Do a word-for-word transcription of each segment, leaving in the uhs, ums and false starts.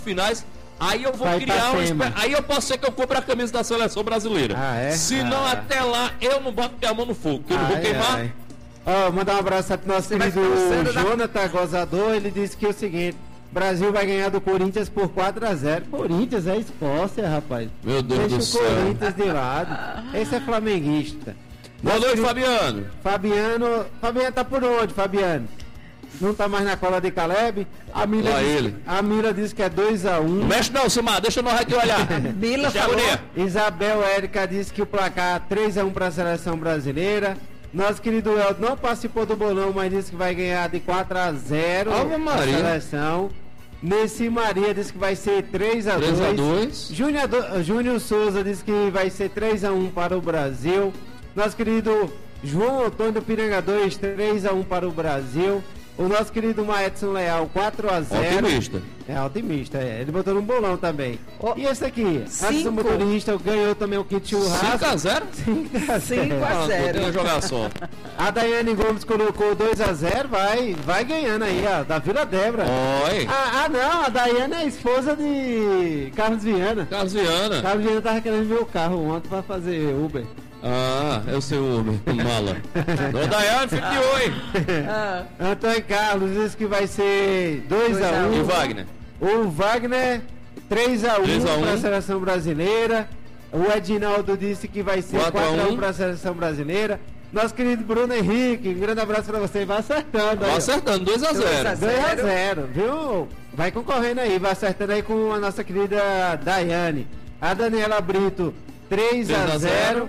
finais, aí eu vou Vai criar um Itapema. espe- aí eu posso ser que eu compre a camisa da seleção brasileira. Ah, é? Se não, Ah. até lá eu não boto minha mão no fogo, que eu não vou Ai, queimar. ai. Ó, mandar um abraço pro nosso Você vai querido torcendo da- Jonathan Gozador. Ele disse que é o seguinte: Brasil vai ganhar do Corinthians por quatro a zero. Corinthians é Escócia, rapaz. Meu Deus Deixa do o céu. Corinthians de lado. Esse é flamenguista. Boa Nosso noite, querido Fabiano. Fabiano. Fabiano tá por onde, Fabiano? Não tá mais na cola de Caleb? A Mila, Lá disse, ele. a Mila disse que é dois a um. Não mexe não, Simar, deixa nós aqui olhar. Bila Deixa a falou. agonia. Isabel Érica disse que o placar três a um para a seleção brasileira. Nosso querido Elton não participou do bolão, mas disse que vai ganhar de quatro a zero Ave a Maria. seleção. Nessi Maria disse que vai ser três a dois. três a dois. Júnior, Do- Júnior Souza disse que vai ser três a um para o Brasil. Nosso querido João Antônio do Piranga dois, três a um para o Brasil. O nosso querido Maedson Leal, quatro a zero. Otimista. É otimista, é. Ele botou no bolão também. Ó, E esse aqui? Antes do cinco. motorista, ganhou também o kit churrasco. cinco a zero? cinco a Cinco zero. a Ah, zero. podia jogar só. A Daiane Gomes colocou dois a zero, vai, vai ganhando aí, ó, da Vila Débora. Oi. Ah, ah, não, a Daiane é a esposa de Carlos Viana. Carlos Viana. Carlos Viana tava querendo ver o carro ontem pra fazer Uber. Ah, eu sei o Uber, mala. Dona Daiane, fique de oi. Ah, Antônio Carlos disse que vai ser dois dois a a um. um. E o Wagner? O Wagner, três a um três a um. para a seleção brasileira. O Edinaldo disse que vai ser quatro a quatro a um um. para a seleção brasileira. Nosso querido Bruno Henrique, um grande abraço para você. Vai acertando. Vai aí, ó. acertando, dois a dois a zero. zero. dois a zero, viu? Vai concorrendo aí, vai acertando aí com a nossa querida Daiane. A Daniela Brito, três a zero.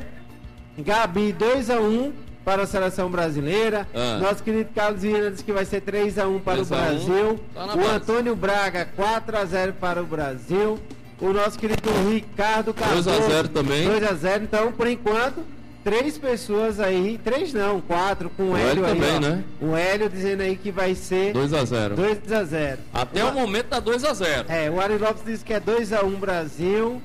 Gabi, dois a um para a seleção brasileira. Ah. Nosso querido Carlos Viana disse que vai ser três a um para o três a um. Brasil. Tá na O base. Antônio Braga, quatro a zero para o Brasil. O nosso querido Ricardo Cardoso, dois a zero também. dois a zero. Então, por enquanto, três pessoas aí, três não, quatro, com o O Hélio Hélio aí, também, ó. né? O Hélio dizendo aí que vai ser dois a zero. dois a zero. Até o momento tá dois a zero. É, o Ari Lopes disse que é dois a um Brasil.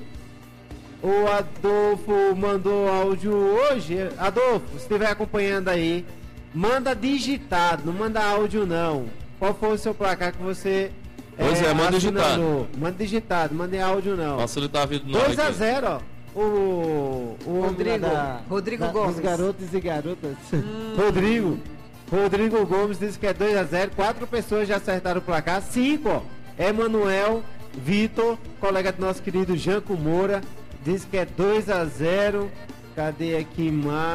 O Adolfo mandou áudio hoje. Adolfo, se estiver acompanhando aí, manda digitado, não manda áudio não. Qual foi o seu placar que você Pois é, manda assinou? Manda digitado, manda áudio não. Facilitar a vida do nós dois a aqui. zero, ó. O, o homem Rodrigo, lá da, Rodrigo da, Gomes. dos garotos e garotas. Rodrigo. Rodrigo Gomes disse que é dois a zero. Quatro pessoas já acertaram o placar. Cinco, ó. Emanuel, Vitor, colega do nosso querido Janco Moura, disse que é dois a zero. Cadê aqui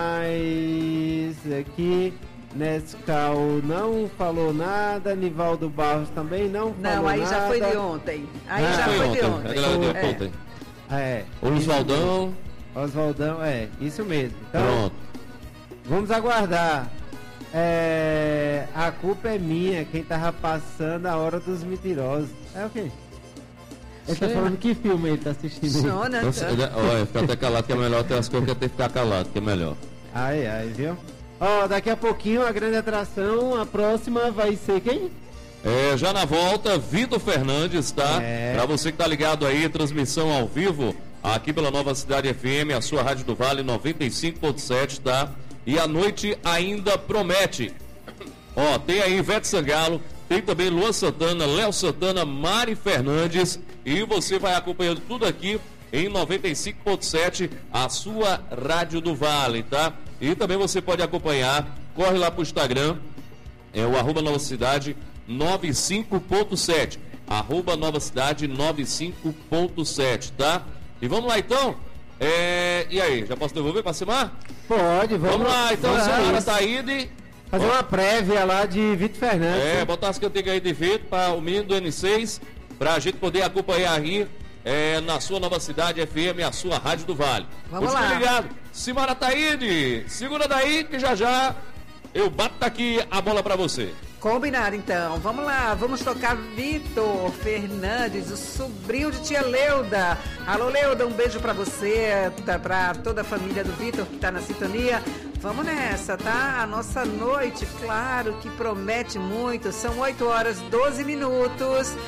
mais? Aqui. Nescau não falou nada. Nivaldo Barros também não falou nada. não, aí já foi de ontem. Aí Ah, já Foi foi, de ontem. ontem. A galera deu É. ontem. É. O Oswaldão. Oswaldão, é, isso mesmo. Então, Pronto. vamos aguardar. É, a culpa é minha, quem tava passando a hora dos mentirosos. É o quê? Ele tá Sei. falando que filme ele tá assistindo aí? Jonathan. Nossa, ele- Olha, fica até calado que é melhor. Tem as coisas que eu tenho que ficar calado, que é melhor. Ai, ai, viu? Ó, daqui a pouquinho a grande atração, a próxima vai ser quem? É, já na volta, Vitor Fernandes, tá? É. Pra você que tá ligado aí, transmissão ao vivo, aqui pela Nova Cidade F M, a sua Rádio do Vale noventa e cinco ponto sete, tá? E a noite ainda promete. Ó, tem aí Ivete Sangalo, tem também Luan Santana, Léo Santana, Mari Fernandes, e você vai acompanhando tudo aqui em noventa e cinco ponto sete, a sua Rádio do Vale, tá? E também você pode acompanhar, corre lá pro Instagram, é o arroba Nova Cidade noventa e cinco ponto sete, arroba Nova Cidade noventa e cinco ponto sete, tá? E vamos lá então? É... E aí, já posso devolver para Simar? Pode, vamos, Vamos lá, então, vamos Simara isso. Taíde. Fazer uma prévia lá de Vitor Fernandes. É, botar as cantigas aí de Vitor para o menino do N seis, pra gente poder acompanhar aí é, na sua Nova Cidade F M, a sua Rádio do Vale. Vamos Fique lá. ligado. Simara Taíde, segura daí que já já eu bato aqui a bola para você. Combinado, então. Vamos lá, vamos tocar Vitor Fernandes, o sobrinho de tia Leuda. Alô, Leuda, um beijo pra você, tá, pra toda a família do Vitor que tá na sintonia. Vamos nessa, tá? A nossa noite, claro, que promete muito. São oito horas, doze minutos.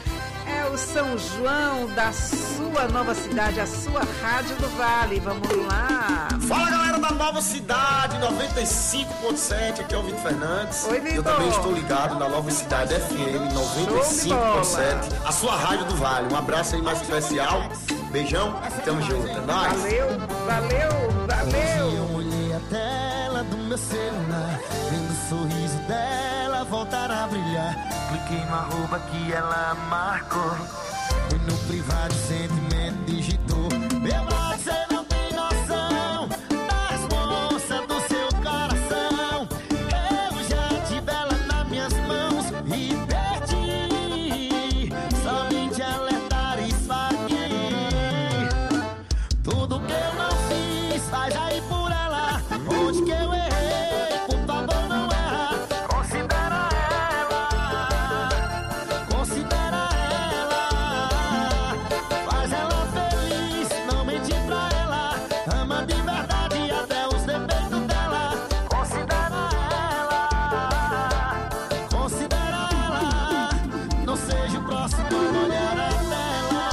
É o São João da sua nova cidade, a sua Rádio do Vale. Vamos lá. Fala, galera da Nova Cidade, noventa e cinco ponto sete, aqui é o Vitor Fernandes. Oi, Vitor. Eu também estou ligado na Nova Cidade F M noventa e cinco ponto sete, a sua Rádio do Vale. Um abraço aí mais especial. Beijão, tamo junto. É nóis. Valeu, valeu, valeu. Hoje eu olhei a tela do meu celular, vendo o sorriso dela voltar a brilhar. Cliquei no arroba que ela marcou, e no privado sentimento digitou. Meu brother, você não tem noção da responsa do seu coração. Eu já tive ela nas minhas mãos e perdi. Somente alertar e esfaguei. Tudo que eu não fiz, faz aí por ela. Onde que eu errei, por favor não erra. Considera ela, considera ela. Faz ela feliz, não mente pra ela. Ama de verdade até os defeitos dela. Considera ela, considera ela. Não seja o próximo a olhar a tela.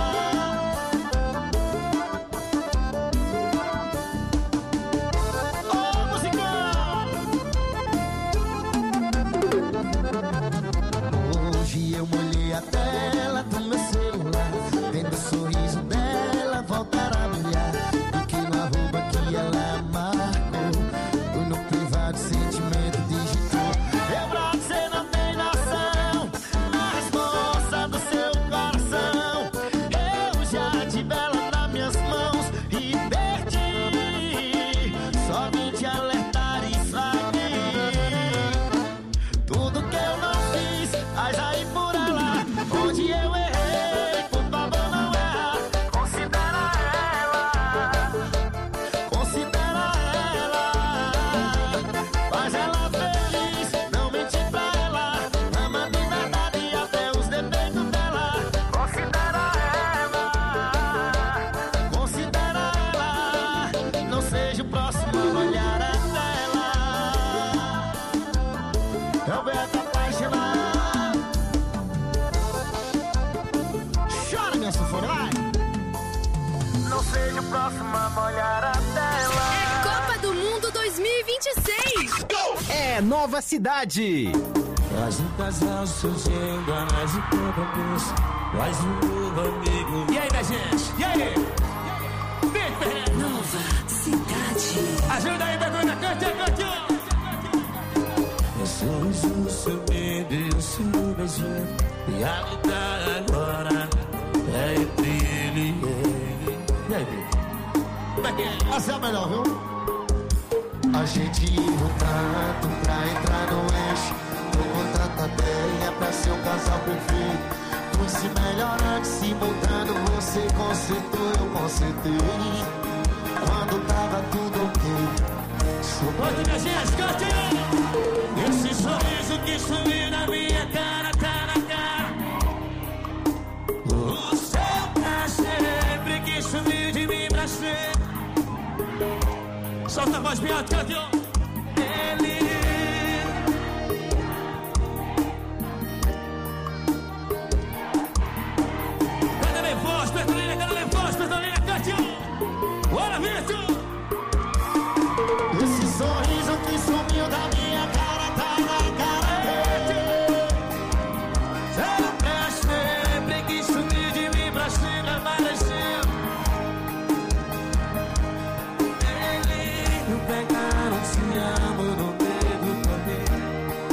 Ô, musicão! Hoje eu molhei a tela do meu celular, vendo o sorriso dela voltar a brilhar. Cliquei no arroba que ela marcou, fui no privado sentimento digital. Meu brother, você não tem noção da resposta do seu coração. Eu já tive ela nas minhas mãos e perdi. Só vim te alertar e esfaguei. Tudo que eu não fiz, faz aí por ela. Onde eu errei, por favor não erra. Considera ela, considera ela. Faz ela feliz, não mente pra ela. Ama de verdade até os defeitos dela. Considera ela, considera ela. Não seja o próximo a olhar a tela. Eu vejo apaixonado. Chora, minha sanfona, vai. Não seja o próximo a molhar a tela. É Copa do Mundo dois mil e vinte e seis. É Nova Cidade. Faz um casal surgindo a mais um compromisso. Faz um novo amigo. E aí, minha gente? E aí? Vem, Fernando. Nova Cidade. Ajuda aí, Begona. Cante, cante. Meu sorriso sumindo e o seu beijinho. E a luta agora é entre ele e ele. E aí, Bê? Essa é a melhor, viu? A gente errou tanto pra entrar no eixo. Tô com tanta ideia pra ser um casal perfeito. Fui se melhorando, se montando. Você consertou, eu consertei. Quando tava tudo ok. Cante, minha gente, cante. Esse sorriso que sumiu na minha cara, tá na cara. O céu pra sempre que sumiu de mim pra sempre. Solta a voz bem alta, cante. Ele. Canta bem forte, Petronina, canta bem forte, Petronina, cante. Bora, Vitor. Esse sorriso que sumiu da minha cara tá na cara dele. Céu pra sempre que sumiu de mim pra sempre apareceu. Ele não pegaram, se amo no meio do caminho.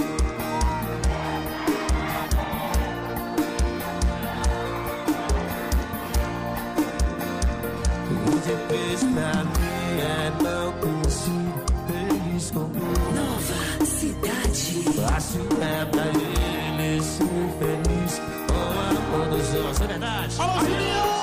O que fez pra mim é não consigo feliz comigo. Nova Cidade. Fácil é pra ele ser feliz com a amor dos outros. É verdade. Alô, Juninho!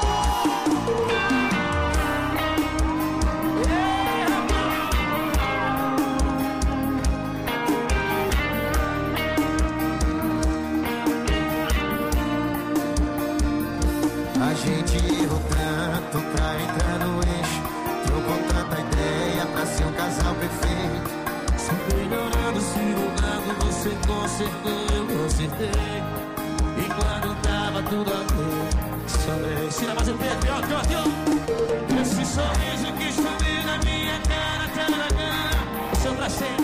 A gente errou tanto pra entrar no eixo. Trocou tanta ideia pra ser um casal perfeito. Se melhorando, se mudando, você consertou, eu consertei. E quando tava tudo ok. Sorri, se mais um tempo, ó, ó, ó. Esse sorriso que sumiu na minha cara, tá na cara, seu pra sempre.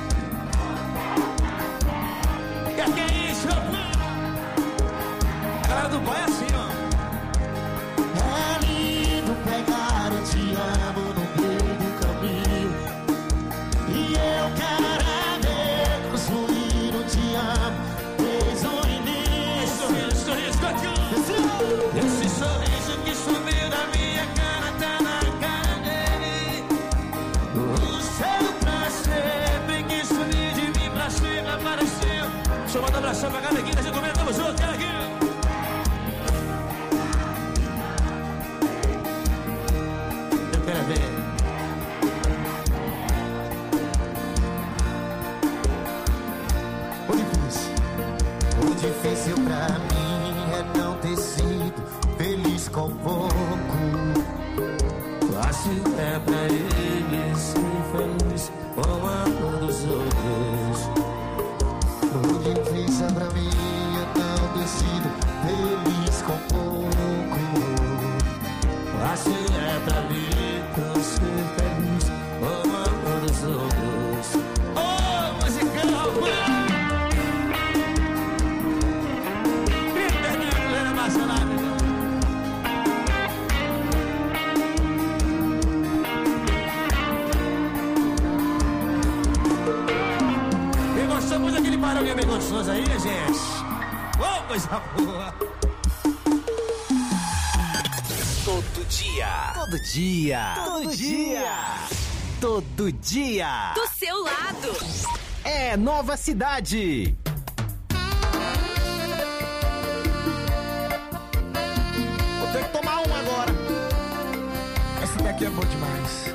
Que que é isso, rapaz? A galera do boy é assim, ó. É lindo pegar o te amo no meio do caminho, e eu quero construir o te amo desde o início. Sorriso, sorriso, sorriso. Esse sorriso que sumiu na minha cara, tá na cara dele. O seu pra sempre que sumiu de mim pra sempre apareceu. Deixa eu mandar um abração pra cada aqui, deixa eu comer, tamo junto, cara aqui. Eu quero ver. O difícil, o difícil pra mim é não ter sido feliz com pouco. Fácil é pra ele ser feliz com o amor dos outros. O difícil pra mim é não ter sido feliz com pouco. Fácil é pra mim não ser feliz com o amor dos outros. Oh, musical, Fernando Marcelado. Quem gostou muito daquele barulho bem gostoso aí, gente? Oh, coisa boa. Todo dia. Todo dia. Todo dia. Todo dia. Do seu lado. É Nova Cidade. Vou ter que tomar um agora. Esse daqui é bom demais.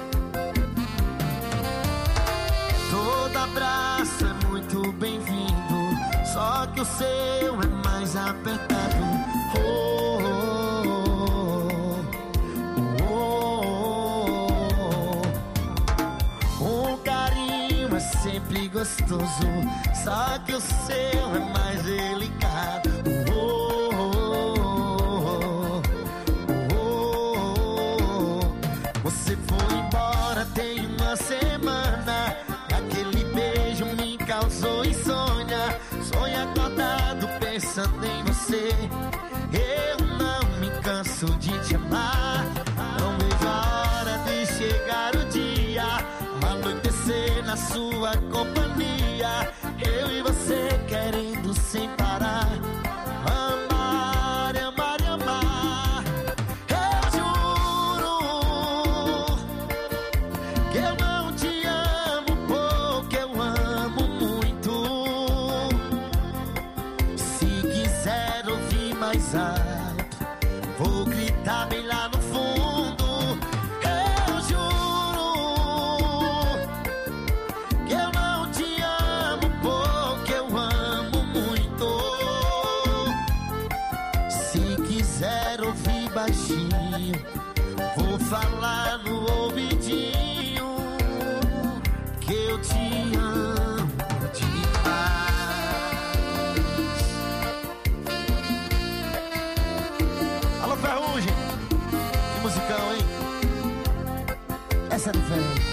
Todo abraço é muito bem-vindo, só que o seu é mais apertado. Oh, oh, oh, oh. Um carinho é sempre gostoso, só que o seu é mais delicado. Oh, oh, oh, oh, oh. Você foi embora tem uma semana, aquele beijo me causou insônia. Sonho acordado pensando em você. Eu não me canso de te amar. Não vejo a hora de chegar o dia, anoitecer na sua companhia. Eu e você querendo sem parar. Amar, amar e amar. Eu juro que eu não te amo pouco, eu amo muito. Se quiser ouvir mais alto, vou gritar bem lá no fundo. Eu juro que eu não te amo pouco, eu amo muito. Se quiser ouvir baixinho, vou falar no ouvidinho que eu te amo demais. Alô, Ferrugem, que musicão, hein? Essa é do velho.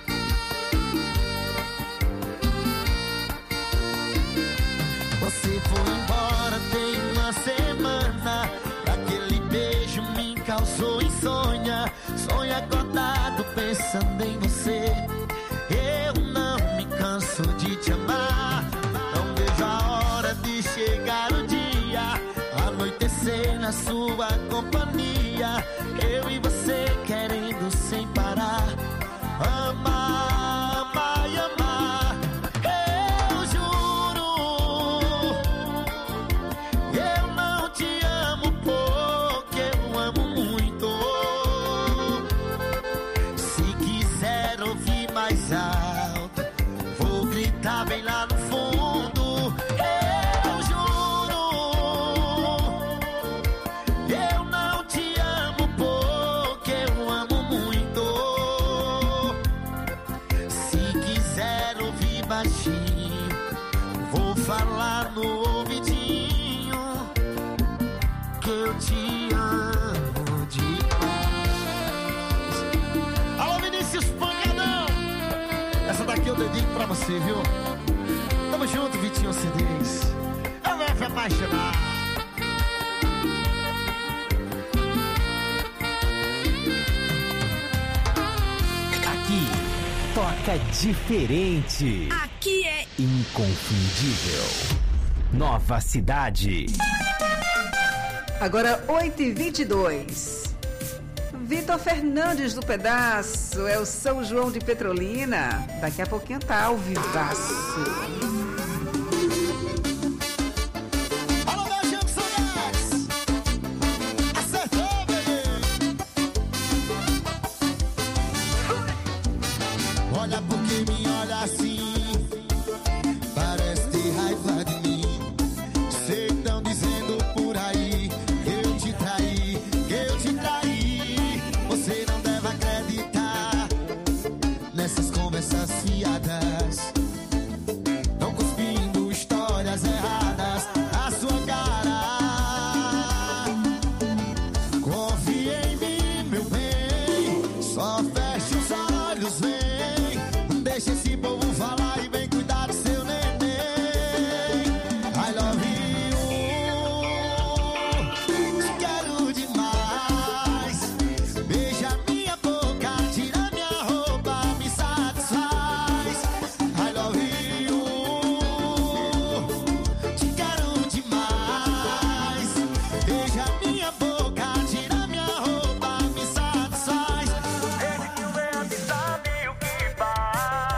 Você foi embora tem uma semana, aquele beijo me causou insônia. Sonho acordado pensando em você. Eu não me canso de te amar. Não vejo a hora de chegar o dia, anoitecer na sua companhia. Eu e você querendo sem parar. Amar, amar e amar. Eu juro, eu não te amo pouco, eu amo muito. Se quiser ouvir mais alto, vou gritar bem lá no fundo. Eu juro, eu não te amo pouco, você, viu? Tamo junto, Vitinho C Ds. Eu vou me apaixonar. Aqui, toca diferente. Aqui é Inconfundível. Nova Cidade. Agora, oito e vinte e dois. Vitor Fernandes do Pedaço, é o São João de Petrolina. Daqui a pouquinho tá ao vivaço. Alô, meu Chico Saudades. Acertou, bebê. Olha porque me olha assim, parece ter raiva de mim. Sei que tão dizendo por aí que eu te traí, que eu te traí. Você não deve acreditar nessas conversas fiadas. Tão cuspindo histórias erradas na sua cara. Confia em mim, meu bem. Só fecha os olhos, vem. Deixa esse povo falar e vem cuidar do seu neném. I love you. Te quero demais. Beija minha boca, tira minha roupa, me satisfaz. I love you. Te quero demais. Beija minha boca, tira minha roupa, me satisfaz. Desde que o vento sabe o que faz.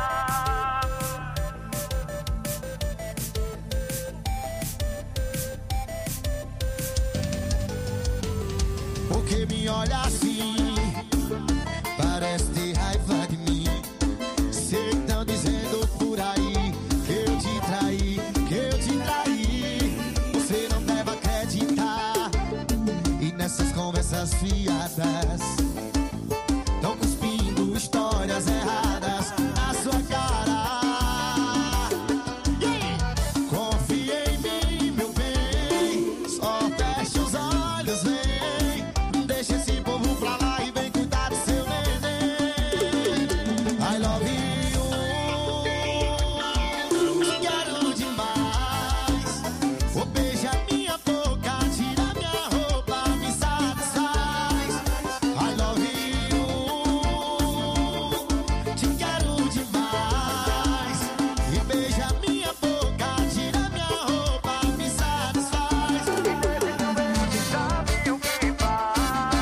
Porque me olha assim, parece ter raiva de mim. Sei que tão dizendo por aí que eu te traí, que eu te traí. Você não deve acreditar. E nessas conversas fiadas, tão cuspindo histórias erradas na sua cara. Yeah! Confia em mim, meu bem. Só fecha os olhos, vem. Deixa esse povo pra lá e vem cuidar do seu neném. I love you. Te quero demais. Oh, beija minha boca, tira minha roupa, me satisfaz. I love you. Te quero demais. E beija minha boca, tira minha roupa, me satisfaz. E desde que o vento sabe o que faz.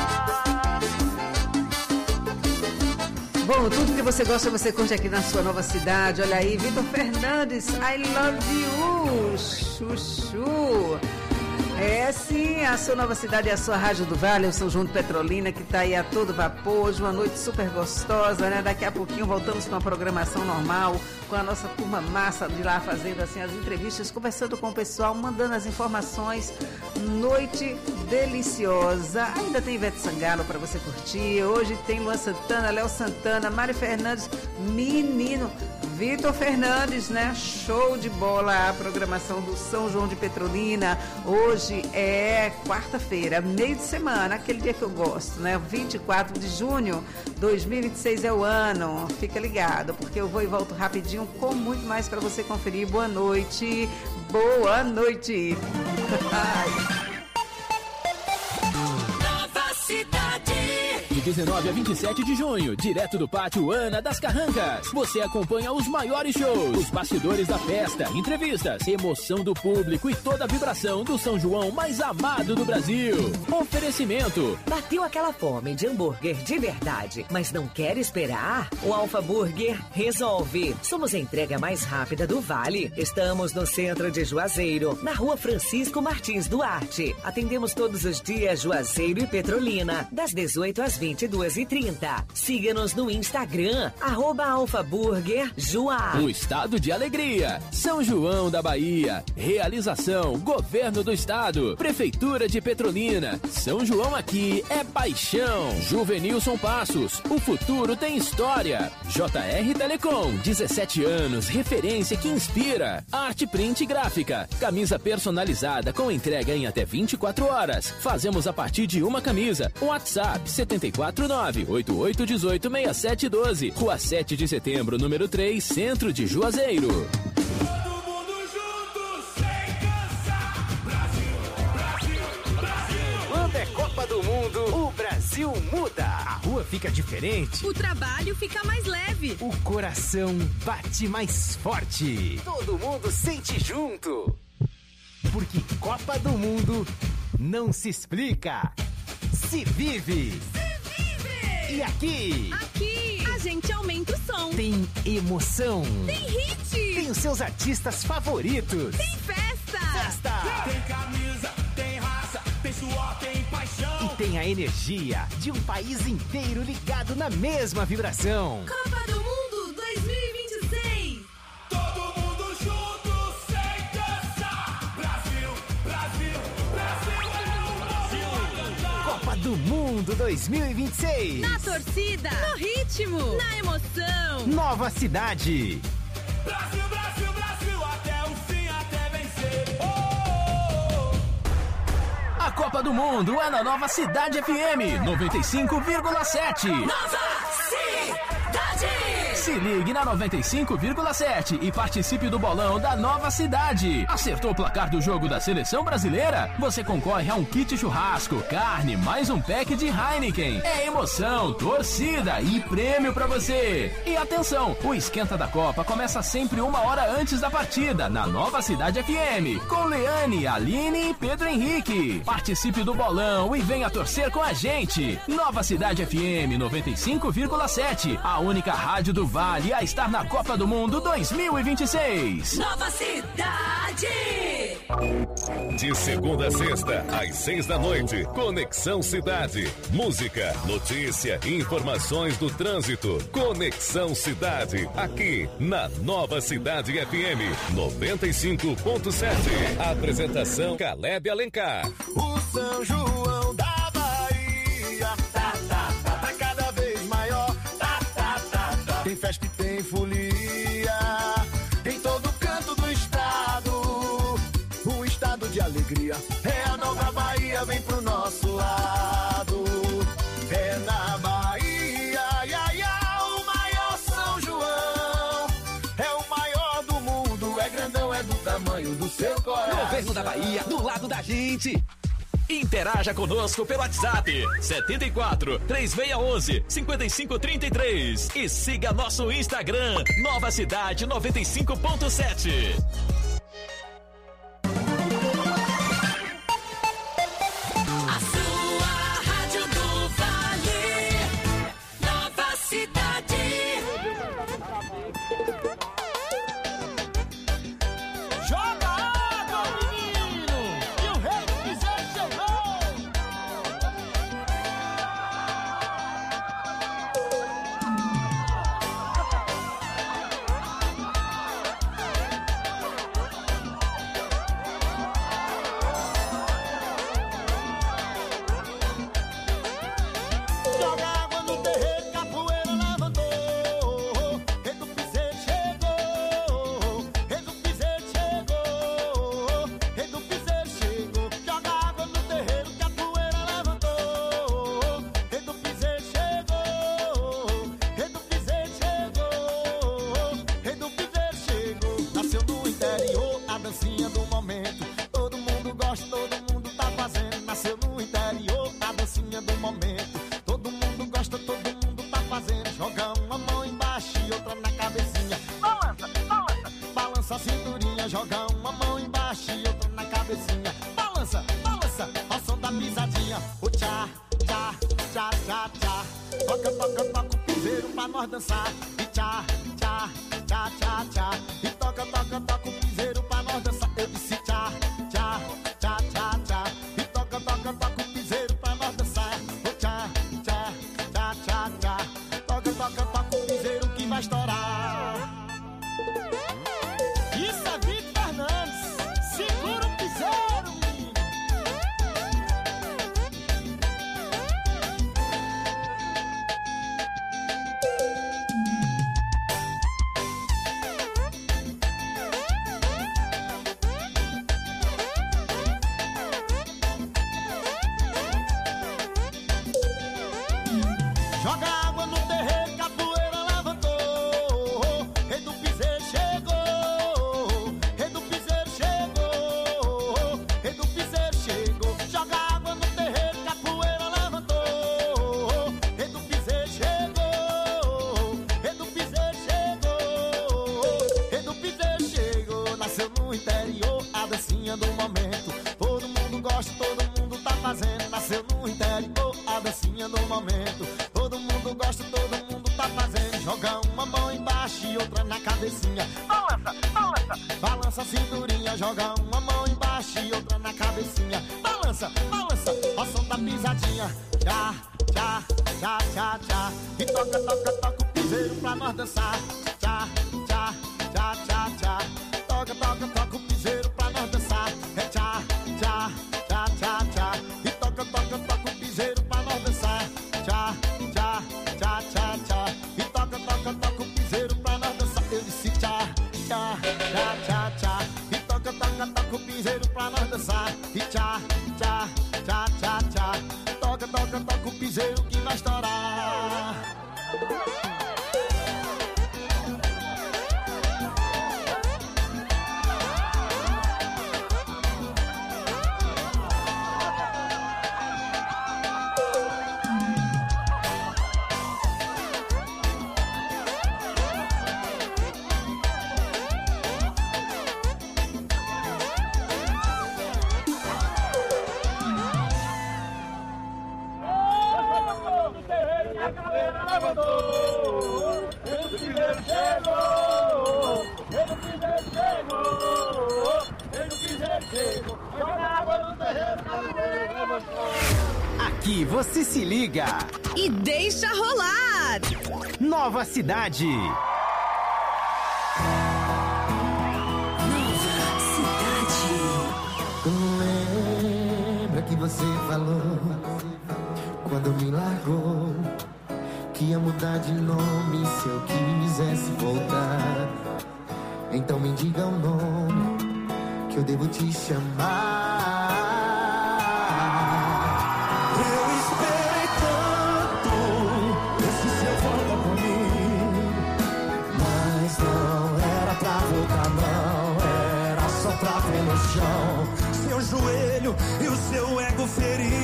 Bom, tudo que você gosta, você curte aqui na sua nova cidade. Olha aí, Vitor Fernandes, I love you, chuchu. É sim, a sua nova cidade é a sua Rádio do Vale, o São João de Petrolina, que tá aí a todo vapor. Hoje uma noite super gostosa, né? Daqui a pouquinho voltamos com a programação normal, com a nossa turma massa de lá fazendo assim as entrevistas, conversando com o pessoal, mandando as informações. Noite deliciosa. Ainda tem Ivete Sangalo para você curtir. Hoje tem Luan Santana, Léo Santana, Mari Fernandes, menino Vitor Fernandes, né? Show de bola a programação do São João de Petrolina. Hoje é quarta-feira, meio de semana, aquele dia que eu gosto, né? vinte e quatro de junho de dois mil e vinte e seis é o ano. Fica ligado, porque eu vou e volto rapidinho com muito mais para você conferir. Boa noite. Boa noite. Nova Cidade. De dezenove a vinte e sete de junho, direto do Pátio Ana das Carrancas, você acompanha os maiores shows, os bastidores da festa, entrevistas, emoção do público e toda a vibração do São João mais amado do Brasil. Oferecimento. Bateu aquela fome de hambúrguer de verdade, mas não quer esperar? O Alfa Burger resolve. Somos a entrega mais rápida do Vale. Estamos no centro de Juazeiro, na rua Francisco Martins Duarte. Atendemos todos os dias Juazeiro e Petrolina, das dezoito às vinte e duas e trinta. Siga-nos no Instagram, arroba Alfa Burger Juá. O estado de alegria. São João da Bahia. Realização, Governo do Estado. Prefeitura de Petrolina. São João aqui é paixão. Juvenilson Passos. O futuro tem história. J R Telecom. dezessete anos. Referência que inspira. Arte Print Gráfica. Camisa personalizada com entrega em até vinte e quatro horas. Fazemos a partir de uma camisa. WhatsApp setenta e quatro quatro nove oito oito um oito seis sete um dois. Rua sete de setembro, número três, Centro de Juazeiro. Todo mundo junto, sem cansar. Brasil, Brasil, Brasil. Quando é Copa do Mundo, o Brasil muda. A rua fica diferente. O trabalho fica mais leve. O coração bate mais forte. Todo mundo sente junto. Porque Copa do Mundo não se explica, se vive. Se vive! E aqui? Aqui a gente aumenta o som. Tem emoção. Tem hit. Tem os seus artistas favoritos. Tem festa. Festa. Tem camisa, tem raça, tem suor, tem paixão. E tem a energia de um país inteiro ligado na mesma vibração. Copa do Mundo dois mil e vinte e seis. Todo mundo junto, sem cansar. Brasil, Brasil, Brasil é o Brasil a cantar. Copa do Mundo dois mil e vinte e seis. Na torcida, no ritmo, na emoção. Nova Cidade. Brasil, Brasil, Brasil, até o fim, até vencer. Oh! A Copa do Mundo é na Nova Cidade F M noventa e cinco vírgula sete. Nova Cidade. Se ligue na noventa e cinco vírgula sete e participe do bolão da Nova Cidade. Acertou o placar do jogo da Seleção Brasileira? Você concorre a um kit churrasco, carne, mais um pack de Heineken. É emoção, torcida e prêmio pra você. E atenção, o Esquenta da Copa começa sempre uma hora antes da partida, na Nova Cidade F M, com Leane, Aline e Pedro Henrique. Participe do bolão e venha torcer com a gente. Nova Cidade F M noventa e cinco vírgula sete, a única rádio do Vale a estar na Copa do Mundo dois mil e vinte e seis. Nova Cidade. De segunda a sexta, às seis da noite, Conexão Cidade. Música, notícia e informações do trânsito. Conexão Cidade, aqui na Nova Cidade F M noventa e cinco ponto sete. Apresentação Caleb Alencar. O São João da Bahia tá, tá, tá, tá cada vez maior. Tá, tá, tá, tá. Tem festa e tem folia em todo canto do estado. Um estado de alegria. É a Nova Bahia, vem pro nosso lado. É na Bahia, ia, ia, o maior São João. É o maior do mundo, é grandão, é do tamanho do seu coração. Governo da Bahia, do lado da gente. Interaja conosco pelo WhatsApp setenta e quatro, três seis um um, cinco cinco três três e siga nosso Instagram Nova Cidade noventa e cinco ponto sete. A sua rádio do Vale. Nova Cidade. Joga água, menino, e o rei do piseiro chegou. Joga água no terreiro, que a poeira levantou. Rei do piseiro chegou, rei do piseiro chegou, rei do piseiro chegou. Joga água no terreiro, que a poeira levantou. Rei do piseiro chegou, rei do piseiro chegou, rei do piseiro chegou. Nasceu no interior, a dancinha do momento. Todo mundo gosta, todo mundo tá fazendo. Nasceu no interior, a dancinha do momento. Todo mundo gosta, todo mundo tá fazendo. Joga uma mão embaixo e outra na cabecinha. Balança, balança, balança a cinturinha. Joga uma mão embaixo e outra na cabecinha. Balança, balança, ao som da pisadinha. O tchá, tchá, tchá, tchá, tchá. Toca, toca, toca o piseiro pra nós dançar. E tchá, tchá, tchá, tchá, tchá. E toca, toca, toca o piseiro pra nós dançar. Eu disse tchá, tchá, tchá, tchá, tchá. E toca, toca, toca o piseiro pra nós dançar. O tchá, tchá, tchá, tchá, tchá. Toca, toca, toca o piseiro que vai estourar. Isso é Vitor Fernandes. Segura o piseiro, menino. Joga água no terreiro, capoeira levantou. Rei do piseiro chegou. Rei do piseiro chegou. Rei do piseiro chegou. Joga água no terreiro, capoeira levantou. Rei do piseiro chegou. Rei do piseiro chegou. Rei do piseiro chegou. Nasceu no interior, a dancinha do momento. Todo mundo gosta, todo mundo tá fazendo. Nasceu no interior, a dancinha do momento. Todo mundo gosta, todo mundo tá fazendo. Joga uma mão embaixo e outra na cabecinha. Balança, balança, balança a cinturinha. Joga uma mão embaixo e outra na cabecinha. Balança, balança, ó som da pisadinha. Tchá, tchá, tchá, tchá, tchá. E toca, toca, toca o piseiro pra nós dançar. Tchá, tchá, tchá, tchá, tchá. Toca, toca, toca o piseiro pra nós dançar. É tchá, tchá, tchá, tchá, tchá. E toca, toca, toca o piseiro pra nós dançar. Tchá, tchá, tchá, tchá, tchá. E toca, toca, toca o piseiro pra nós dançar. Eu disse tchá, tchá, tchá, tchá, tchá. E toca, toca, toca o piseiro pra nós dançar. E tchá, tchá, tchá, tchá, tchá. Toca, toca, toca o piseiro que vai estourar. Aqui você se liga e deixa rolar. Nova Cidade. Nova Cidade. Lembra que você falou quando me largou que ia mudar de nome se eu quisesse voltar. Então me diga o nome que eu devo te chamar. No chão, seu joelho e o seu ego ferido.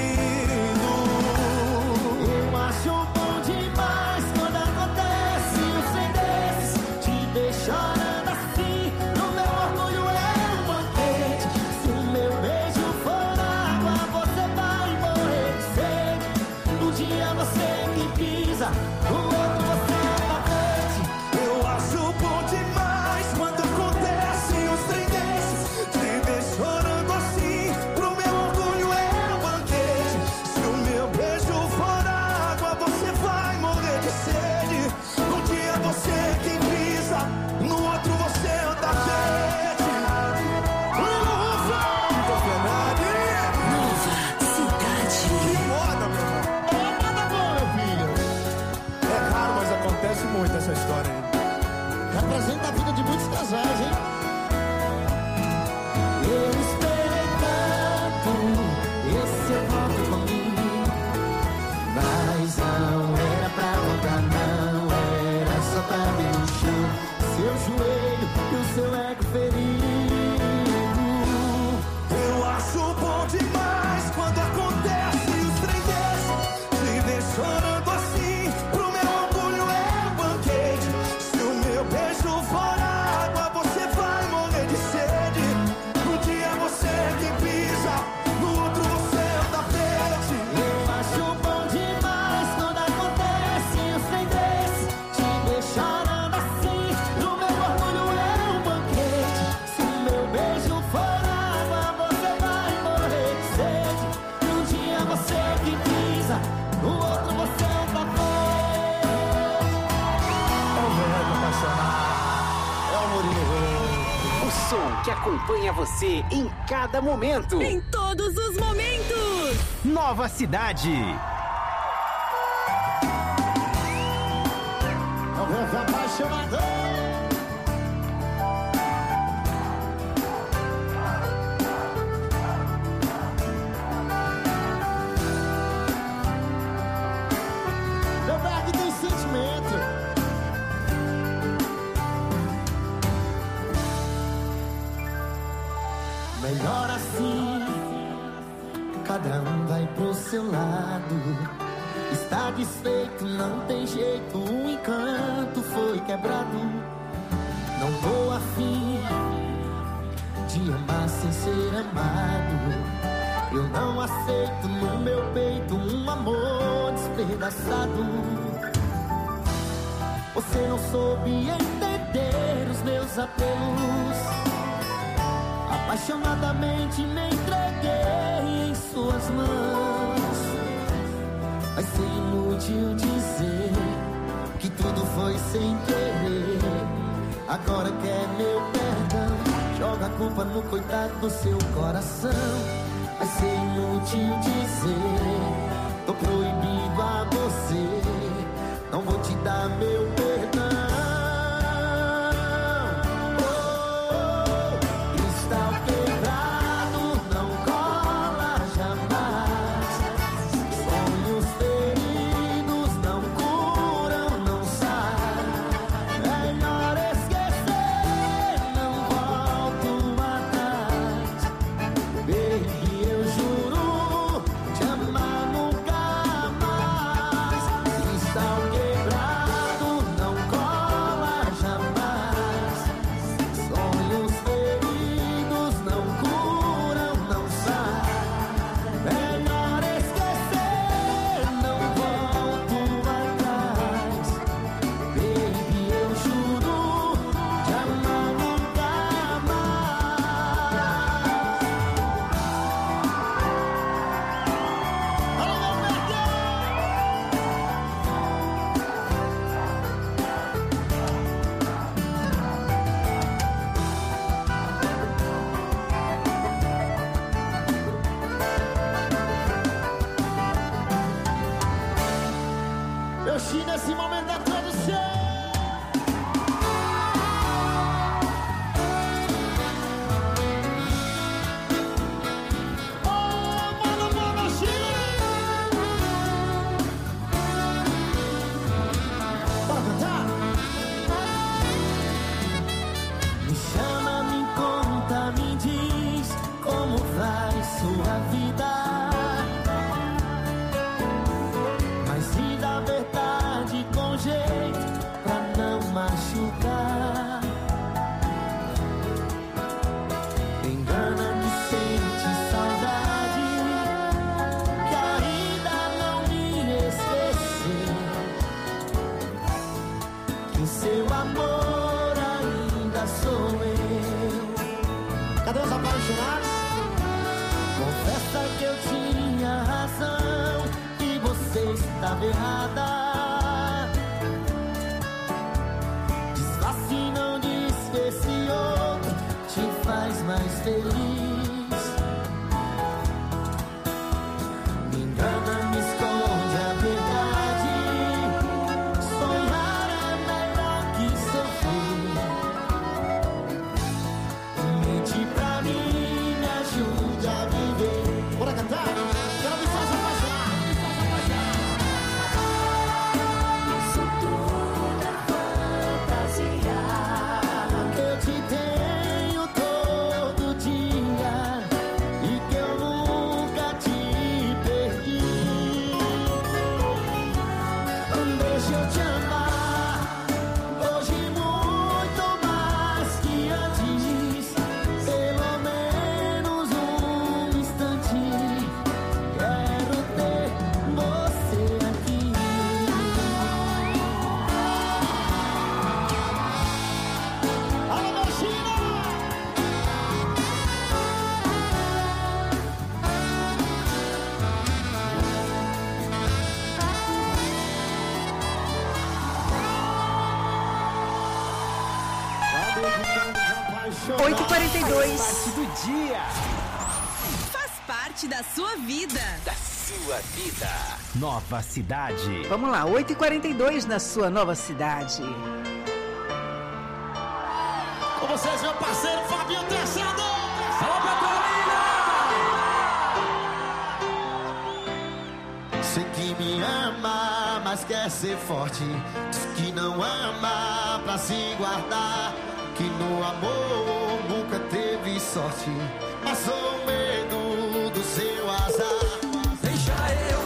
Eu acho bom demais quando acontece um trem desses. Te deixo chorando assim, no meu orgulho é um banquete. Se o meu beijo for água, você vai morrer de sede. Um dia você que pisa, no outro você é tapete. Eu acho bom demais quando acontece um trem desses. Chorando assim, pro meu orgulho é um banquete. Se o meu beijo for água, você vai morrer de sede. Um dia você é quem pisa, no outro você é o tapete. Nova Cidade. Que moda, meu irmão. É moda boa, meu filho. É raro, mas acontece muito essa história aí. Representa a vida de muitos casais, hein? Eu esperei tanto esse encontro comigo, mas não era pra voltar, não era só pra ver no chão seu joelho e o seu ego ferido. Eu acho bom demais quando acontece os trem desses. Te ver chorando assim, pro meu orgulho é um banquete. Se o meu beijo for água, você vai morrer de sede. Você é quem pisa, no outro você é o tapete. Eu acho bom demais quando acontece um trem desse. Te deixo chorando assim, no meu orgulho é um banquete. Se o meu beijo for água, você vai morrer de sede. Um dia você é quem pisa, no outro você é o tapete. É o verbo apaixonado. É o Murilo. O som que acompanha você em cada momento. Em todos os momentos. Nova Cidade. É o verbo apaixonado. Meu bem. seu lado. Está desfeito, não tem jeito, o encanto foi quebrado. Não tô afim de amar sem ser amado. Eu não aceito no meu peito um amor despedaçado. Você não soube entender os meus apelos. Apaixonadamente me entreguei em suas mãos. Vai ser inútil dizer que tudo foi sem querer. Agora quer meu perdão, joga a culpa no coitado do seu coração. Vai ser inútil dizer, tô proibido a você, não vou te dar meu perdão. Oh, cristal quebrado não cola jamais. Sonhos feridos não curam, não saem. É melhor esquecer, não volto atrás. Baby, nesse momento da tradição. Oh, mano, mano, bora cantar. Me chama, me conta, me diz como vai sua vida. Mas se dá verdade com jeito pra não machucar. Engana-me, sente saudade, que ainda não me esqueceu. Que seu amor ainda sou eu. Cadê os apaixonados? Confessa que eu tinha razão, que você estava errada. Disfarce, não diz que esse outro te faz mais feliz. Me engana, me esconde a verdade. Sonhar é melhor que sofrer. Mente pra mim, me ajude a viver. Bora cantar? Quero me fazer apaixonar. Isso tudo é fantasia que eu te tenho todo dia e que eu nunca te perdi. Deixa eu te amar hoje muito mais que antes. Pelo menos um instante quero ter você aqui. Alô, Marcina! oito e quarenta e dois. Parte do dia. Faz parte da sua vida. Da sua vida. Nova cidade. Vamos lá, oito e quarenta e dois na sua nova cidade. Com vocês, meu parceiro Fabinho Terçado. Sei que me ama, mas quer ser forte. Diz que não ama pra se guardar. Que no amor nunca teve sorte. Mas sou medo do seu azar. Deixa eu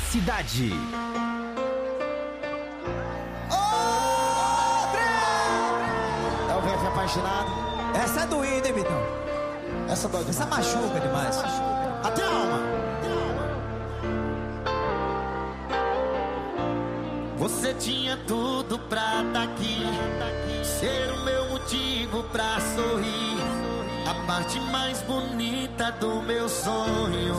cidade. É o velho apaixonado. Essa é doída, hein, Vitão? Essa dói demais. Essa machuca demais. Até a alma. Você tinha tudo pra tá aqui, ser o meu motivo pra sorrir, a parte mais bonita do meu sonho.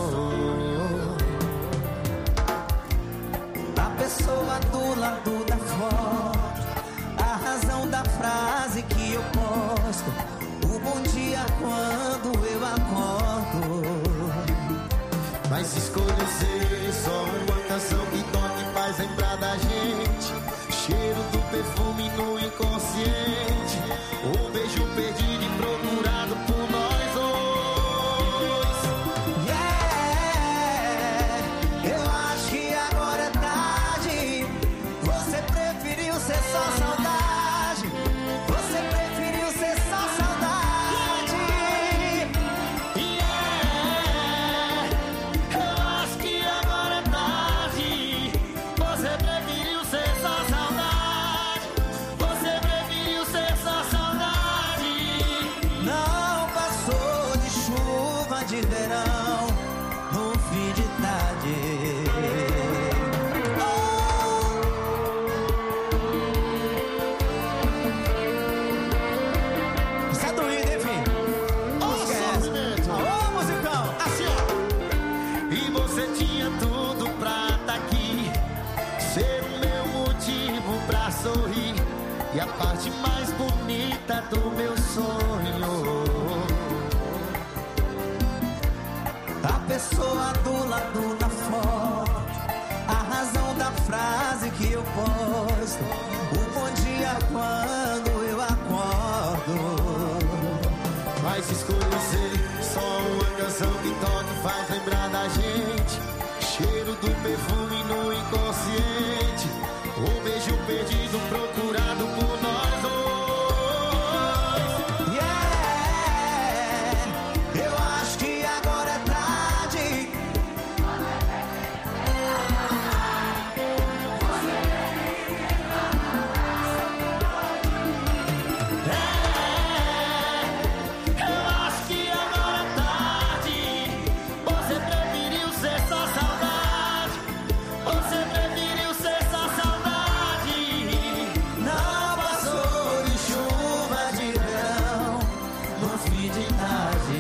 A pessoa do lado da foto, a razão da frase que eu posto, o bom dia quando eu acordo. Mas escolho ser só uma canção que toca e faz lembrar da gente, cheiro do perfume no inconsciente, o beijo perdido e procurado por nós dois. Yeah, eu acho que agora é tarde. Você preferiu ser só saudade. Você preferiu ser só saudade. Yeah, eu acho que agora é tarde. Você preferiu ser só saudade. Você preferiu ser só saudade. Não passou de chuva de verão no fim de tarde. Isso é doído, hein, filho? Música é essa? Ô, musicão! Assim, ó. E você tinha tudo pra tá aqui, ser o meu motivo pra sorrir, e a parte mais bonita do meu sonho. A pessoa do lado da foto, a razão da frase que eu posto, o bom dia quando eu acordo. Mas escolho ser só uma canção que toca e faz lembrar da gente, cheiro do perfume no inconsciente, o beijo perdido procurado por nós dois. Yeah, eu acho que agora é tarde. Eu acho que agora é tarde. Você preferiu ser só saudade. Você preferiu ser só saudade. Não passou de chuva de verão no fim de tarde.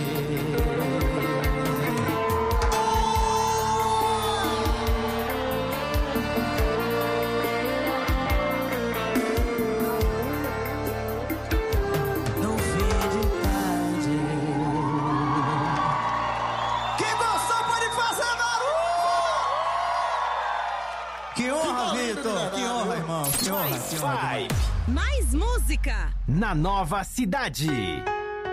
No fim de tarde. Quem gostou pode fazer barulho! Que honra, Vitor! Que honra, irmão! Que honra! Que honra! Vai Mais música. na nova cidade.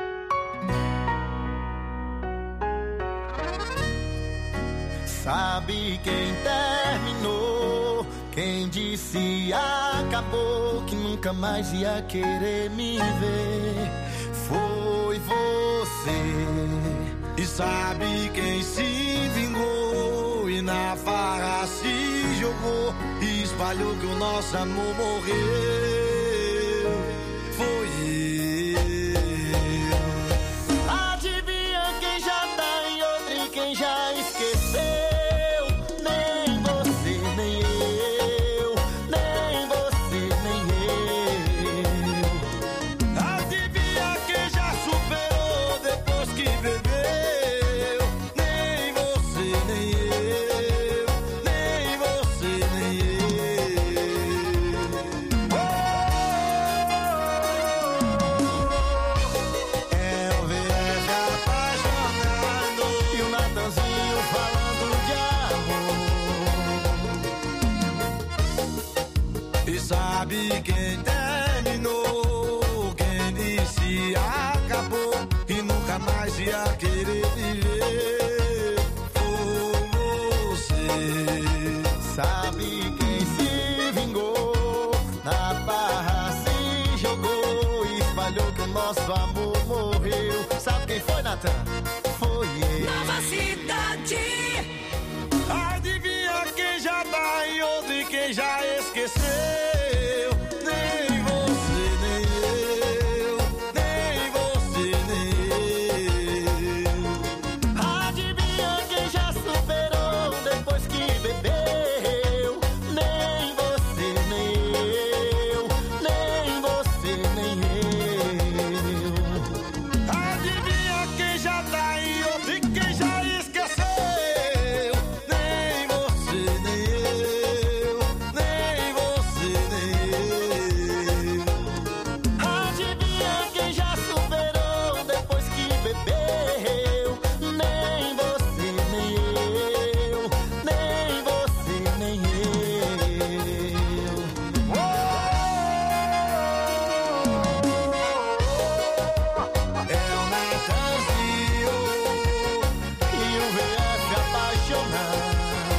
Sabe quem terminou? Quem disse acabou, que nunca mais ia querer me ver? Foi você. E sabe quem se vingou e na farra se jogou e espalhou que o nosso amor morreu? Foi eu. Adivinha quem já tá em outra e quem já esqueceu? Nem você, nem eu. Nem você, nem eu. Adivinha quem já superou depois que bebeu? Nem você, nem eu. Nem você, nem eu. É o V F apaixonado e o Natanzinho falando de amor. E sabe quem terminou? Quem disse acabou e nunca mais ia querer viver? Foi você. Sabe quem se vingou? Na barra se jogou e espalhou que o nosso amor morreu. Sabe quem foi, Natan? Foi ele. Nova cidade. Adivinha quem já tá em outro e quem já esqueceu. Nem você, nem eu, nem você, nem eu. Adivinha quem já superou depois que bebeu? Nem você, nem eu, nem você, nem eu. Adivinha quem já tá em outro e quem já esqueceu? Nem você, nem eu, nem você, nem eu. Adivinha quem já superou depois que bebeu? Nem você, nem eu, nem você, nem eu. É o Natanzinho e o V F apaixonado.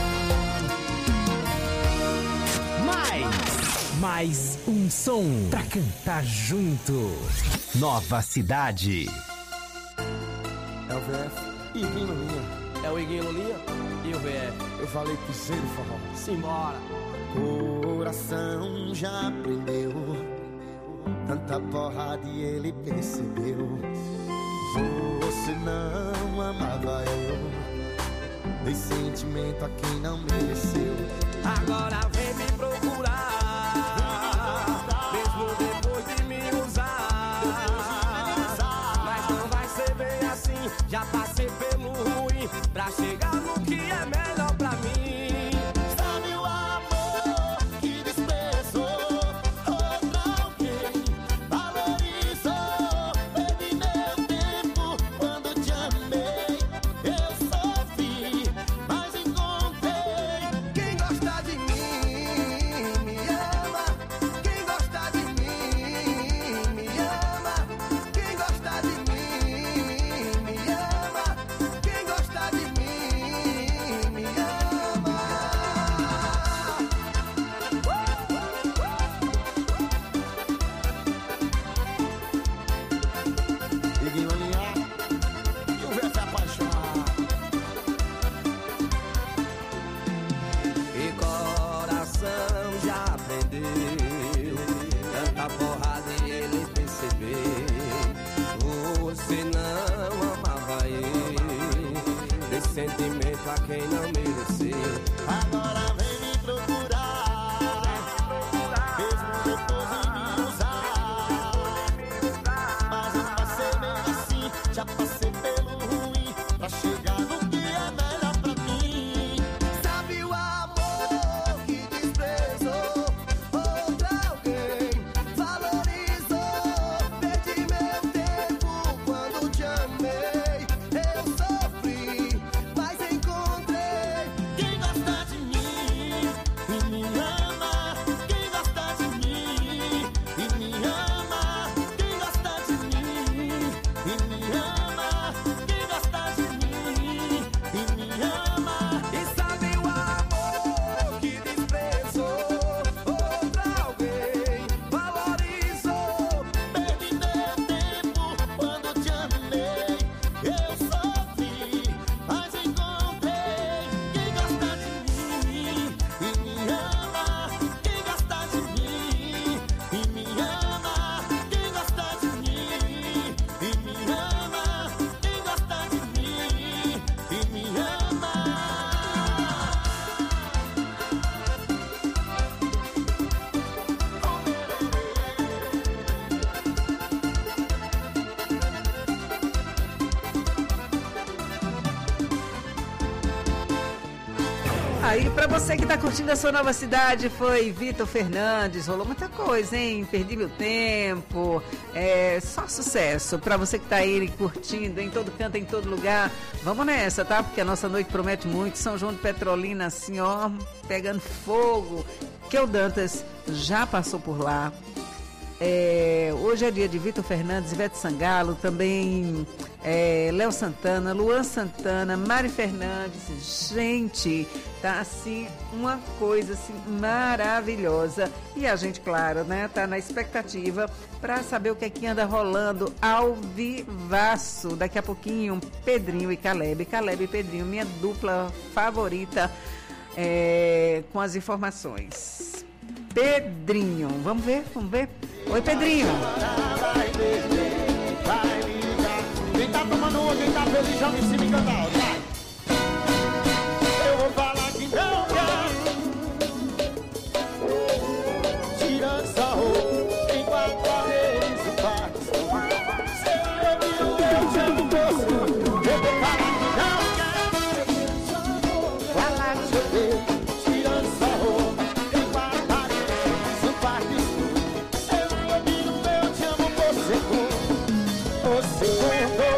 Mais, mais um som pra cantar junto. Nova Cidade. É o V F e Iguinho Lulinha. É o Iguinho Lulinha e o V F. Eu falei piseiro forró. Simbora. Coração já aprendeu tanta porrada e ele percebeu. Você não amava eu, dei sentimento a quem não mereceu. Agora vem me procurar, mesmo depois de me usar. Mas não vai ser bem assim, já passei pelo ruim pra chegar no que é melhor pra mim. Sabe o amor que desprezou outra alguém, valorizou, perdi meu tempo quando te amei. Eu sofri, mas encontrei quem gosta de mim, me ama. Quem gosta de mim, me ama. Quem gosta de mim, me ama. Quem gosta de mim, me ama. Iguinho Lulinha e o V F apaixonado. E coração já aprendeu tanta porrada e ele percebeu. Você não amava ele, desse sentimento a quem não mereceu. Agora vem me procurar, mesmo depois de me usar. Mas não vai ser bem assim, já passei pelo ruim pra chegar no que é melhor pra mim. Sabe o amor que desprezou outra alguém, valorizou, perdi meu tempo quando te amei. Eu sofri, mas encontrei quem gosta de mim e me ama. Quem gosta de mim e me ama. Quem gosta de mim e me ama. Quem gosta de mim e me ama. E sabe o amor Que desprezou outra alguém, valorizou, perdi meu tempo quando te amei. Eu sofri, mas encontrei quem gosta de mim e me ama. Quem gosta de mim e me ama. Quem gosta de mim e me ama. Quem gosta de mim e me ama. Aí, pra você que tá curtindo a sua nova cidade, foi Vitor Fernandes. Rolou muita coisa, hein? Perdi meu tempo. É só sucesso. Pra você que tá aí curtindo em todo canto, em todo lugar. Vamos nessa, tá? Porque a nossa noite promete muito. São João de Petrolina, assim, ó, pegando fogo. Que o Dantas já passou por lá. É, hoje é dia de Vitor Fernandes, Ivete Sangalo, também é, Léo Santana, Luan Santana, Mari Fernandes. Gente, tá assim, uma coisa assim maravilhosa. E a gente, claro, né, tá na expectativa para saber o que é que anda rolando ao vivaço. Daqui a pouquinho, Pedrinho e Caleb. Caleb e Pedrinho, minha dupla favorita. é, com as informações. Pedrinho, vamos ver, vamos ver. Oi, Pedrinho. Quem tá tomando uma, quem tá feliz, joga em cima e canta alto, vai. Eu vou falar que não quero. Tirando essa roupa, em quatro paredes o quarto. Se eu me ouvir, eu te amo você. Eu vou falar que não quero. Falar que eu dei, tirando essa roupa, em quatro paredes o quarto escuro. Se eu me ouvir, eu te amo você. Você contou.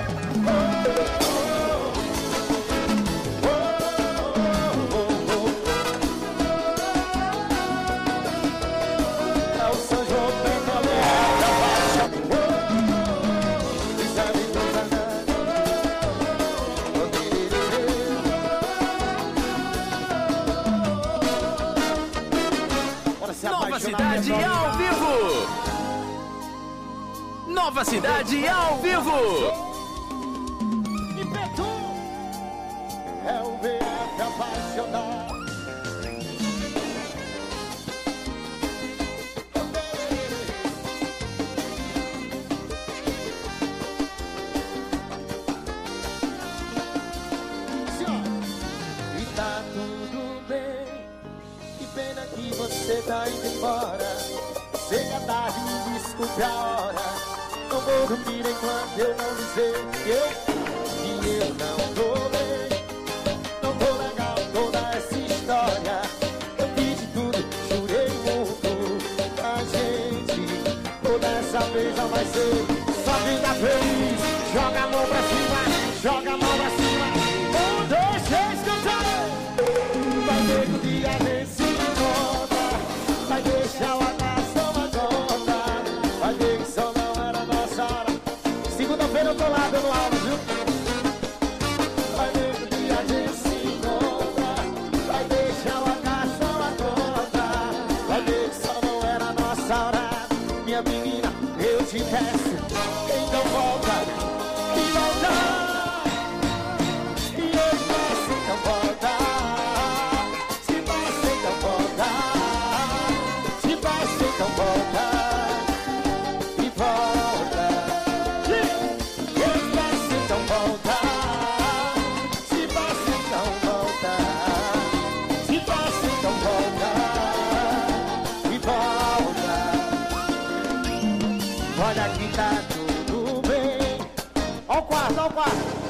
Nova Cidade ao vivo! Nova Cidade ao vivo! E Beto é o V F apaixonado. E tá tudo bem. Que pena que você tá indo embora. Chega a tarde, me desculpe a hora. Não vou dormir enquanto eu não dizer que eu, que eu não tô bem. Não tô legal toda essa história. Eu fiz de tudo, jurei muito pra gente. Toda essa vez não vai ser. Só quem tá feliz, joga a mão pra cima, joga a mão pra cima. Um, dois, três, cantar. Vai ver que o dia a gente se encontra. Vai deixar o abraço tomar conta. Vai ver que só não era nossa hora. Segunda-feira eu tô lá dando aula, viu? Vai ver que o dia a gente se encontra. Vai deixar o abraço tomar conta. Vai ver que só não era nossa hora. Minha menina, eu te peço, então volta e volta. E eu te peço, então volta. Te peço, então volta. Te peço, então volta. E volta. Eu te peço, então volta. Te peço, então volta. Te peço, então volta. E volta. Olha que tá tudo bem. Ó o quarto, ó o quarto.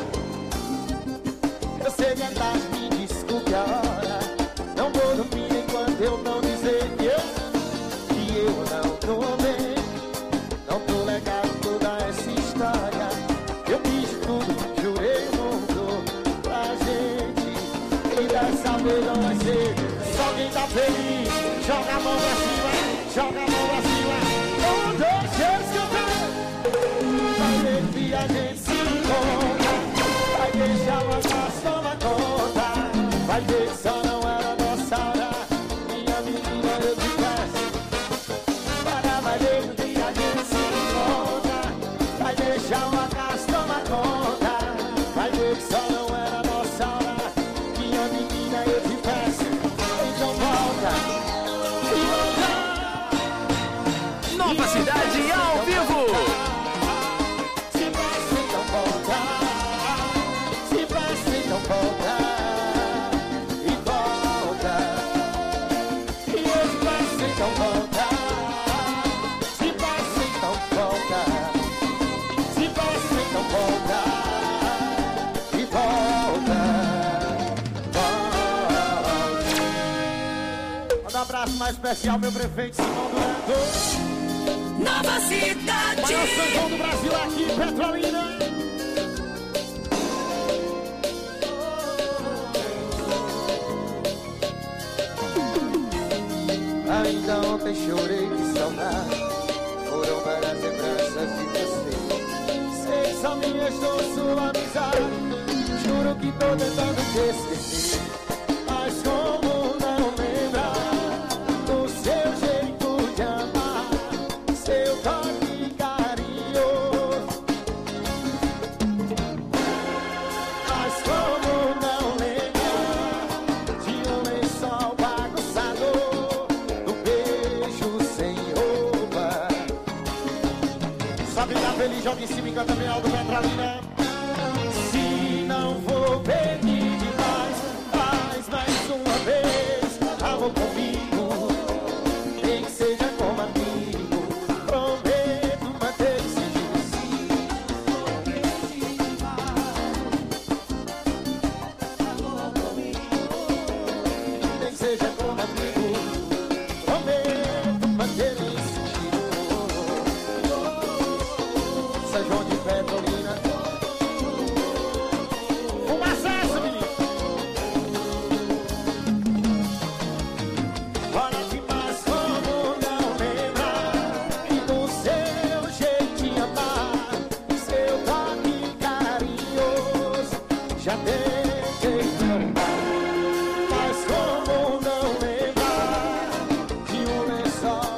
Eu sei que é tarde, me desculpe a hora. Não vou dormir enquanto eu não dizer que eu, que eu não tô bem. Não tô legal toda essa história. Eu fiz tudo, jurei muito pra gente. E dessa vez não vai ser. Só quem tá feliz, joga a mão pra cima, joga a mão pra cima. Um, dois, três, cantar. Vai ver que a gente se encontra. Vai deixar o abraço tomar conta. Vai ver que só não era nossa hora. Minha menina, eu te peço. Para, vai ver que a gente se encontra. Vai deixar o abraço tomar conta. Vai ver que só não era nossa hora. Minha menina, eu te peço. Então volta e volta. Nova Cidade ao vivo! Se peço, então volta. Se peço, então volta. E volta. E eu te peço, então volta. Se peço, então volta. Se peço, então volta. E volta. Volta. Manda um abraço mais especial, meu prefeito Simão Durando. Nova Cidade. Maior São João do Brasil aqui, Petrolina. Ainda ontem chorei de saudade. Foram várias lembranças de você. Sei que só me restou sua amizade. Juro que tô tentando te esquecer. Mas como não lembrar do seu jeito de amar, seu toque carinhoso. Mas como não lembrar de Pra ficar feliz, joga em cima e canta bem alto, Petrolina. Se não vou pedir demais, faz mais uma vez. Amor comigo, nem que seja como amigo. Prometo manter esse juízo. Amor comigo, nem que seja como amigo. Prometo manter esse São João de Petrolina. Um acesso, menino. Olha demais como não lembrar e do seu jeito de amar, seu toque carinhoso, já tentei trocar. Mas como não lembrar de um lençol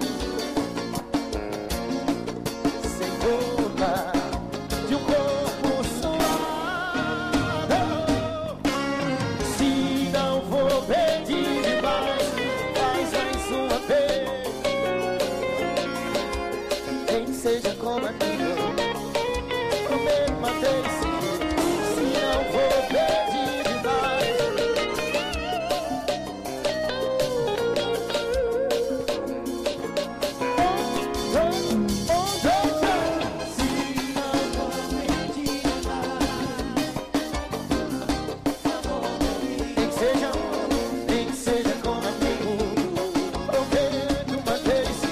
sem roupa, de um corpo suado. Se não vou pedir demais, faz mais uma vez. Nem que seja como amigo, prometo manter esse jeito. Se não vou pedir demais, oh, oh, oh, oh. Nem que seja, nem que seja como amigo, prometo manter esse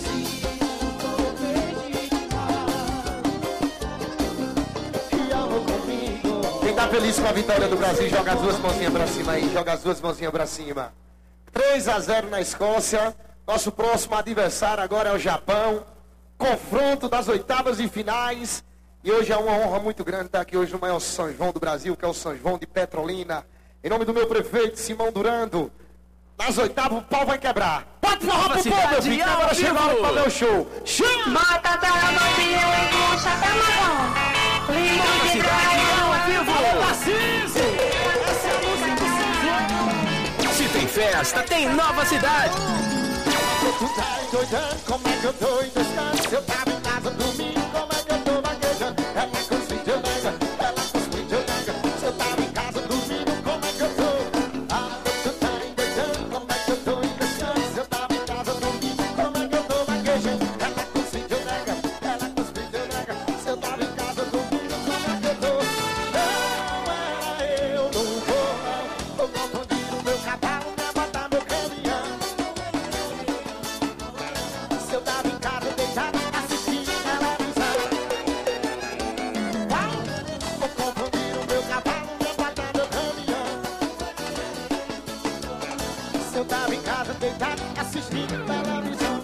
e amor comigo. Quem tá feliz com a vitória do Brasil, joga as duas mãozinhas pra cima aí, joga as duas mãozinhas pra cima. três a zero na Escócia. Nosso próximo adversário agora é o Japão. Confronto das oitavas de finais. E hoje é uma honra muito grande estar aqui hoje no maior São João do Brasil, que é o São João de Petrolina. Em nome do meu prefeito, Simão Durando. Nas oitavas o pau vai quebrar. Pode forrar pro povo, meu filho. Agora chegou a hora pra ver o show. Chama! Bota da novinha e puxa até marrom. Lindo de praia ao vivo. Essa é a música do São João. Se tem festa, tem Nova Cidade. Tu tá endoidando, como é que eu tô endoscando? Se eu tava em casa dormindo, como é que eu tô vaguejando? Ela com os vídeos nega, ela com os vídeos nega. Se eu tava em casa dormindo, como é que eu tô? Ah, tu tá endoidando, como é que eu tô endoscando? Se eu tava em casa dormindo, como é que eu tô vaguejando? Ela com os vídeos nega, ela com os vídeos nega. Se eu tava em casa dormindo, como é que eu tô? Não era eu, não vou não. Tô confundindo meu cavalo, pra botar meu caminhão. Se eu tava em casa deitado assistindo televisão, vai, vou confundir o meu cavalo, meu patrão, meu caminhão. Se eu tava em casa deitado assistindo televisão.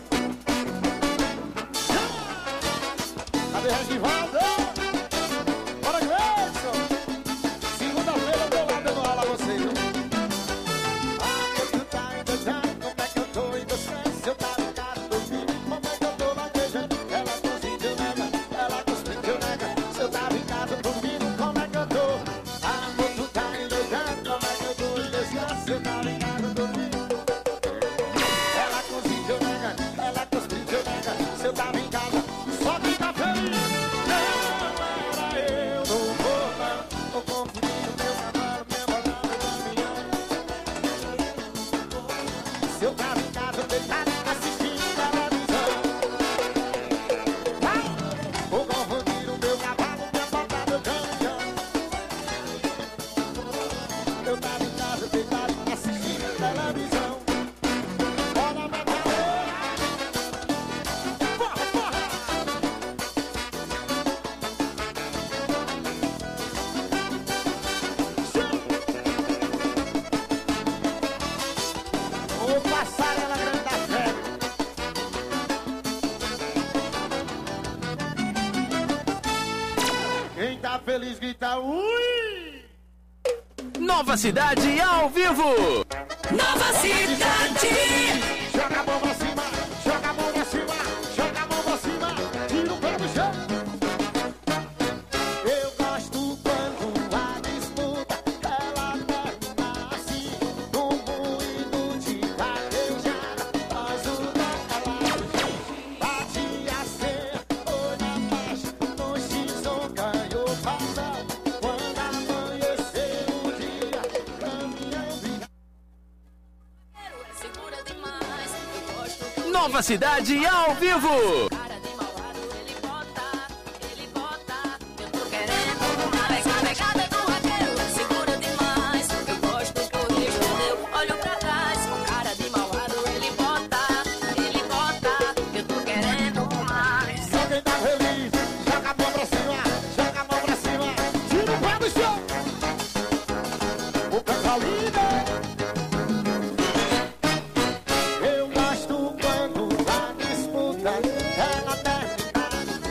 Cadê Regivaldo? Bora, Gleison! Segunda-feira eu tô lá dando aula a vocês, viu? Ah, tu tá endoidando, como é que eu tô endoidando? Se eu tava em casa dormindo, como é que eu tô vaguejando? Ela com os vídeos nega, ela com os vídeos nega. Se eu tava em casa dormindo, como é que eu tô? Ah, tu tá endoidando, como é que eu tô endoidando? Se eu tava em casa dormindo, ela com os vídeos nega, ela com os vídeos nega. Se eu tava em casa, só quem tá feliz. Não era eu, não vou não. Tô confundindo meu cavalo, meu balão, meu caminhão. Se eu tava em casa deitado assistindo televisão, vai, vou confundir o meu cavalo, minha bota, meu caminhão. Eu tava em casa deitado assistindo televisão. Bora, minha galera! Porra, porra! Ô, passarela grande da fé. Quem tá feliz grita ui! Nova Cidade ao vivo. Nova Cidade. Joga a mão pra cima, joga a mão pra cima, joga a mão pra cima, tira o pé do chão. Eu gosto quando a disputa ela termina assim, num moído de vaquejada, faz o da calagem, bate a cena, oi na Nova Cidade ao vivo. Eu gosto quando a disputa ela termina.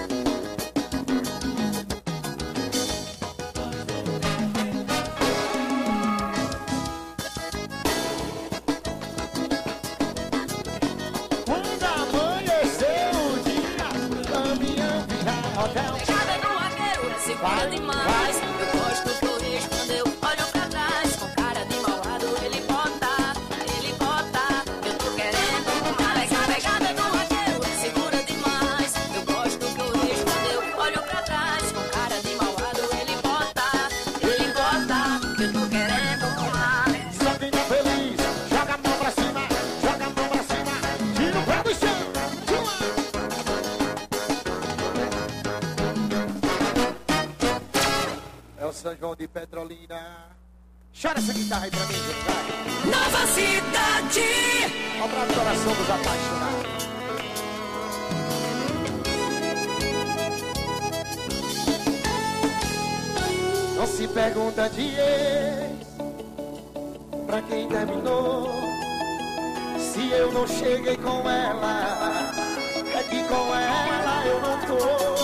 Quando amanhecer o dia, caminhão virar hotel. Pegada do vaqueiro é segura demais. Eu gosto que eu risco quando eu olho pra trás. Com cara de malvado ele bota, ele bota. Eu tô querendo mais. A pegada do vaqueiro é segura demais. Eu gosto que eu risco quando eu olho pra trás. Com cara de malvado ele bota, ele bota. Eu tô querendo mais. Só quem tá feliz, joga a mão pra cima, joga a mão pra cima, tira o pé do chão. É o São João de Petrolina. Chora essa guitarra aí pra mim, gente, vai. Nova Cidade. Obra do coração dos apaixonados. Não se pergunta de ex pra quem terminou. Se eu não cheguei com ela, é que com ela eu não tô.